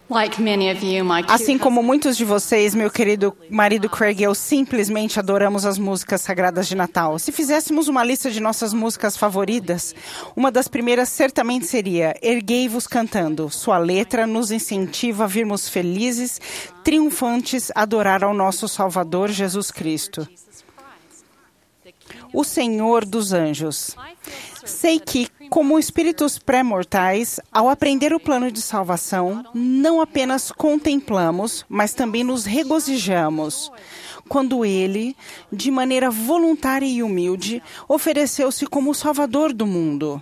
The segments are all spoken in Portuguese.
Assim como muitos de vocês, meu querido marido Craig e eu simplesmente adoramos as músicas sagradas de Natal. Se fizéssemos uma lista de nossas músicas favoritas, uma das primeiras certamente seria Erguei-vos cantando. Sua letra nos incentiva a virmos felizes, triunfantes, adorar ao nosso Salvador Jesus Cristo, o Senhor dos anjos. Sei que, como espíritos pré-mortais, ao aprender o plano de salvação, não apenas contemplamos, mas também nos regozijamos, quando Ele, de maneira voluntária e humilde, ofereceu-se como o Salvador do mundo.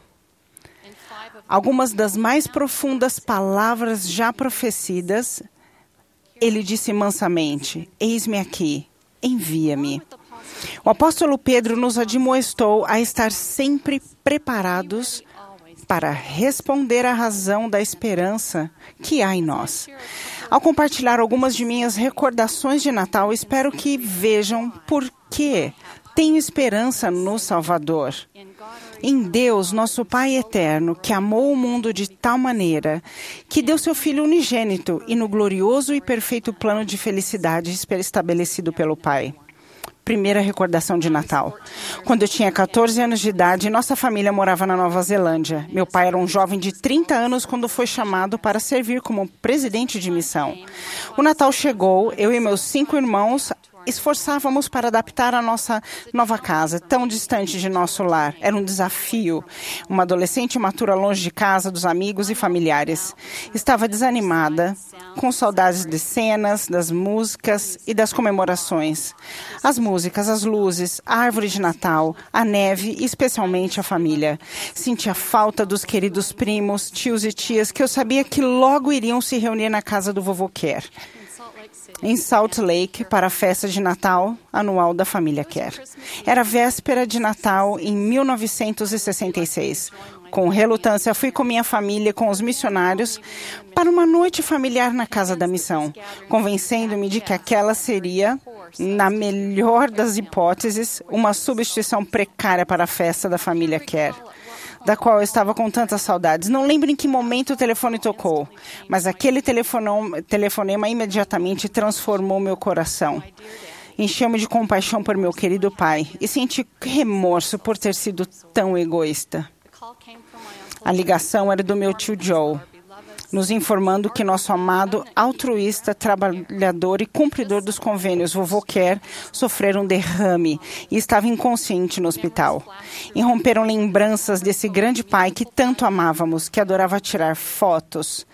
Algumas das mais profundas palavras já profecidas, Ele disse mansamente: Eis-me aqui, envia-me. O apóstolo Pedro nos admoestou a estar sempre preparados para responder à razão da esperança que há em nós. Ao compartilhar algumas de minhas recordações de Natal, espero que vejam por que tenho esperança no Salvador. Em Deus, nosso Pai eterno, que amou o mundo de tal maneira que deu seu Filho unigênito e no glorioso e perfeito plano de felicidade estabelecido pelo Pai. Primeira recordação de Natal. Quando eu tinha 14 anos de idade, nossa família morava na Nova Zelândia. Meu pai era um jovem de 30 anos quando foi chamado para servir como presidente de missão. O Natal chegou, eu e meus 5 irmãos esforçávamos para adaptar a nossa nova casa, tão distante de nosso lar. Era um desafio. Uma adolescente imatura longe de casa, dos amigos e familiares. Estava desanimada, com saudades de cenas, das músicas e das comemorações. As músicas, as luzes, a árvore de Natal, a neve e especialmente a família. Sentia falta dos queridos primos, tios e tias que eu sabia que logo iriam se reunir na casa do vovô Kerr, em Salt Lake, para a festa de Natal anual da família Kerr. Era véspera de Natal em 1966. Com relutância, fui com minha família e com os missionários para uma noite familiar na casa da missão, convencendo-me de que aquela seria, na melhor das hipóteses, uma substituição precária para a festa da família Kerr, da qual eu estava com tantas saudades. Não lembro em que momento o telefone tocou, mas aquele telefonema imediatamente transformou meu coração. Encheu-me de compaixão por meu querido pai e senti remorso por ter sido tão egoísta. A ligação era do meu tio Joe, nos informando que nosso amado, altruísta, trabalhador e cumpridor dos convênios, vovô Kerr, sofrera um derrame e estava inconsciente no hospital. Irromperam lembranças desse grande pai que tanto amávamos, que adorava tirar fotos.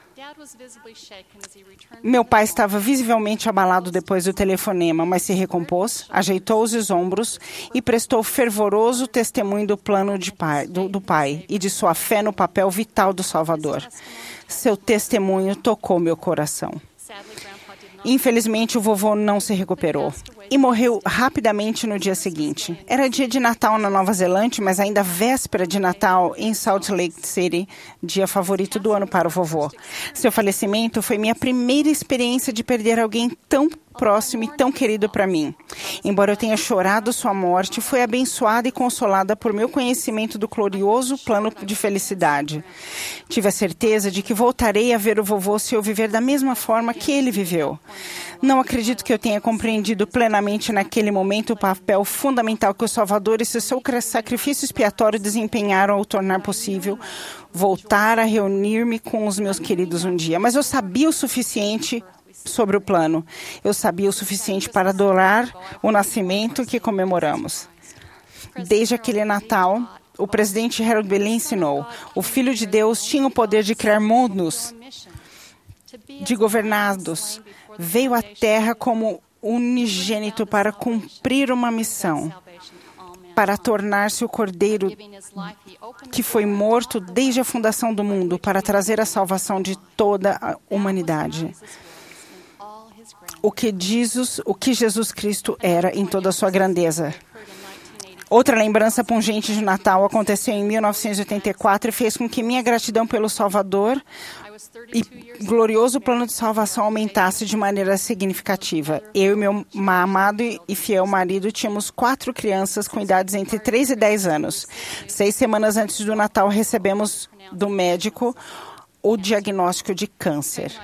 Meu pai estava visivelmente abalado depois do telefonema, mas se recompôs, ajeitou os ombros e prestou fervoroso testemunho do plano do pai e de sua fé no papel vital do Salvador. Seu testemunho tocou meu coração. Infelizmente, o vovô não se recuperou e morreu rapidamente no dia seguinte. Era dia de Natal na Nova Zelândia, mas ainda véspera de Natal em Salt Lake City, dia favorito do ano para o vovô. Seu falecimento foi minha primeira experiência de perder alguém tão próximo e tão querido para mim. Embora eu tenha chorado sua morte, fui abençoada e consolada por meu conhecimento do glorioso plano de felicidade. Tive a certeza de que voltarei a ver o vovô se eu viver da mesma forma que ele viveu. Não acredito que eu tenha compreendido plenamente naquele momento o papel fundamental que o Salvador e seu sacrifício expiatório desempenharam ao tornar possível voltar a reunir-me com os meus queridos um dia. Mas eu sabia o suficiente sobre o plano. Eu sabia o suficiente para adorar o nascimento que comemoramos. Desde aquele Natal, o presidente Harold Bailey ensinou: o Filho de Deus tinha o poder de criar mundos, de governados. Veio à Terra como unigênito para cumprir uma missão, para tornar-se o Cordeiro que foi morto desde a fundação do mundo, para trazer a salvação de toda a humanidade. O que Jesus Cristo era em toda a sua grandeza. Outra lembrança pungente de Natal aconteceu em 1984 e fez com que minha gratidão pelo Salvador e glorioso plano de salvação aumentasse de maneira significativa. Eu e meu amado e fiel marido tínhamos 4 crianças com idades entre 3 e 10 anos. 6 semanas antes do Natal, recebemos do médico o diagnóstico de câncer.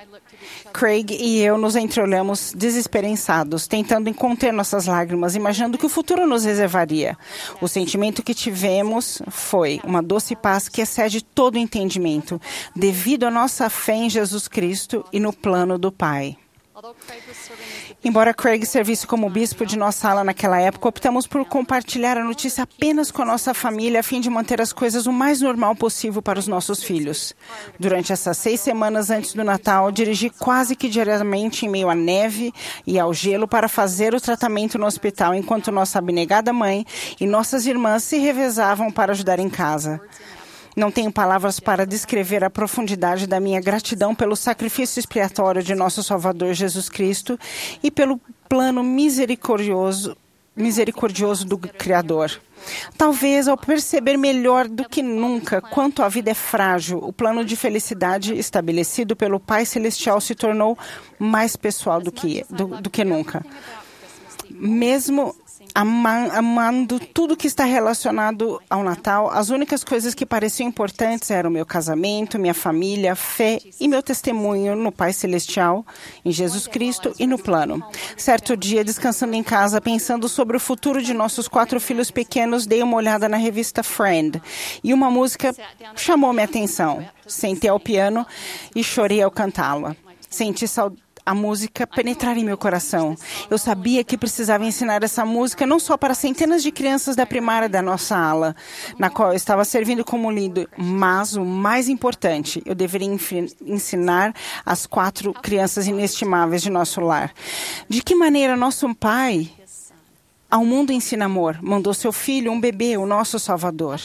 Craig e eu nos entreolhamos desesperançados, tentando conter nossas lágrimas, imaginando que o futuro nos reservaria. O sentimento que tivemos foi uma doce paz que excede todo entendimento, devido à nossa fé em Jesus Cristo e no plano do Pai. Embora Craig servisse como bispo de nossa ala naquela época, optamos por compartilhar a notícia apenas com a nossa família a fim de manter as coisas o mais normal possível para os nossos filhos. Durante essas 6 semanas antes do Natal, dirigi quase que diariamente em meio à neve e ao gelo para fazer o tratamento no hospital, enquanto nossa abnegada mãe e nossas irmãs se revezavam para ajudar em casa. Não tenho palavras para descrever a profundidade da minha gratidão pelo sacrifício expiatório de nosso Salvador Jesus Cristo e pelo plano misericordioso do Criador. Talvez, ao perceber melhor do que nunca quanto a vida é frágil, o plano de felicidade estabelecido pelo Pai Celestial se tornou mais pessoal do que nunca. Mesmo amando tudo que está relacionado ao Natal, as únicas coisas que pareciam importantes eram meu casamento, minha família, fé e meu testemunho no Pai Celestial, em Jesus Cristo e no plano. Certo dia, descansando em casa, pensando sobre o futuro de nossos 4 filhos pequenos, dei uma olhada na revista Friend e uma música chamou minha atenção. Sentei ao piano e chorei ao cantá-la. Senti a música penetrar em meu coração. Eu sabia que precisava ensinar essa música não só para centenas de crianças da primária da nossa ala, na qual eu estava servindo como líder, mas o mais importante, eu deveria ensinar as 4 crianças inestimáveis de nosso lar. De que maneira nosso Pai ao mundo ensina amor, mandou seu filho, um bebê, o nosso Salvador.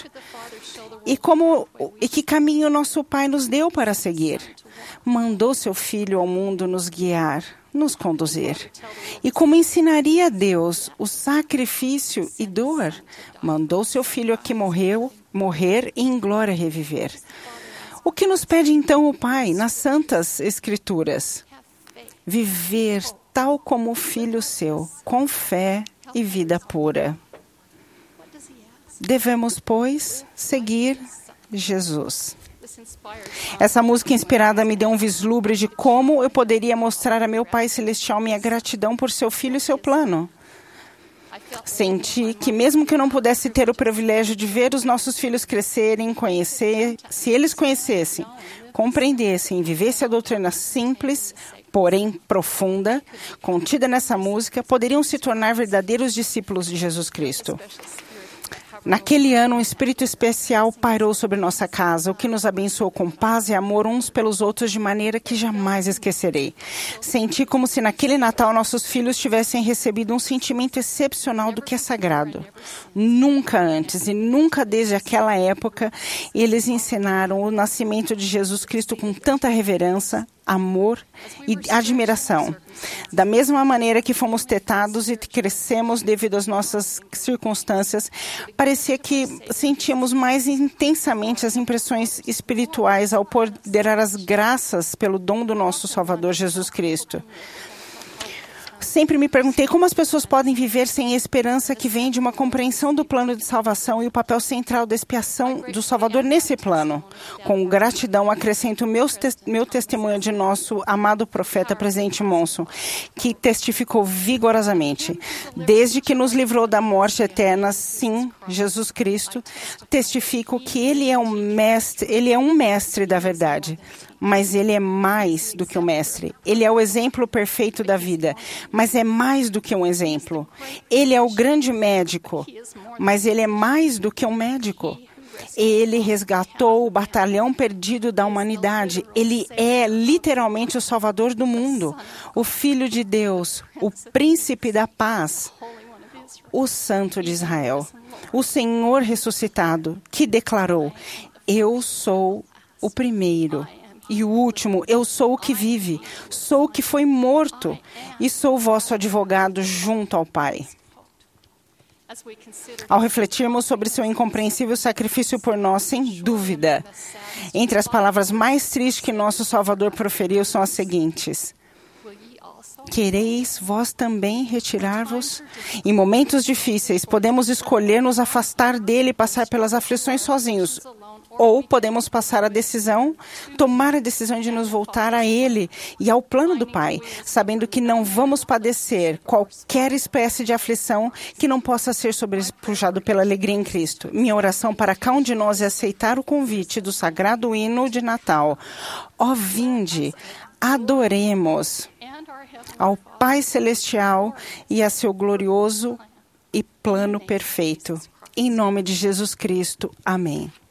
E que caminho nosso Pai nos deu para seguir? Mandou seu Filho ao mundo nos guiar, nos conduzir. E como ensinaria a Deus o sacrifício e dor? Mandou seu Filho aqui morrer e em glória reviver. O que nos pede então o Pai nas Santas Escrituras? Viver tal como o Filho seu, com fé e vida pura. Devemos, pois, seguir Jesus. Essa música inspirada me deu um vislumbre de como eu poderia mostrar a meu Pai Celestial minha gratidão por seu Filho e seu plano. Senti que mesmo que eu não pudesse ter o privilégio de ver os nossos filhos crescerem, se eles conhecessem, compreendessem e vivessem a doutrina simples, porém profunda, contida nessa música, poderiam se tornar verdadeiros discípulos de Jesus Cristo. Naquele ano, um espírito especial pairou sobre nossa casa, o que nos abençoou com paz e amor uns pelos outros de maneira que jamais esquecerei. Senti como se naquele Natal nossos filhos tivessem recebido um sentimento excepcional do que é sagrado. Nunca antes e nunca desde aquela época eles ensinaram o nascimento de Jesus Cristo com tanta reverência, amor e admiração. Da mesma maneira que fomos tetados e crescemos devido às nossas circunstâncias, parecia que sentíamos mais intensamente as impressões espirituais ao ponderar as graças pelo dom do nosso Salvador Jesus Cristo. Sempre me perguntei como as pessoas podem viver sem a esperança que vem de uma compreensão do plano de salvação e o papel central da expiação do Salvador nesse plano. Com gratidão, acrescento meu testemunho de nosso amado profeta Presidente Monson, que testificou vigorosamente. Desde que nos livrou da morte eterna, sim, Jesus Cristo, testifico que Ele é um mestre da verdade. Mas Ele é mais do que um mestre. Ele é o exemplo perfeito da vida, mas é mais do que um exemplo. Ele é o grande médico, mas Ele é mais do que um médico. Ele resgatou o batalhão perdido da humanidade. Ele é literalmente o Salvador do mundo, o Filho de Deus, o Príncipe da Paz, o Santo de Israel, o Senhor ressuscitado, que declarou: eu sou o primeiro e o último, eu sou o que vive, sou o que foi morto e sou vosso advogado junto ao Pai. Ao refletirmos sobre seu incompreensível sacrifício por nós, sem dúvida, entre as palavras mais tristes que nosso Salvador proferiu são as seguintes: quereis vós também retirar-vos? Em momentos difíceis, podemos escolher nos afastar dele e passar pelas aflições sozinhos, Ou podemos tomar a decisão de nos voltar a Ele e ao plano do Pai, sabendo que não vamos padecer qualquer espécie de aflição que não possa ser sobrepujado pela alegria em Cristo. Minha oração para cada um de nós é aceitar o convite do sagrado hino de Natal. Ó, vinde, adoremos ao Pai Celestial e a seu glorioso e plano perfeito. Em nome de Jesus Cristo. Amém.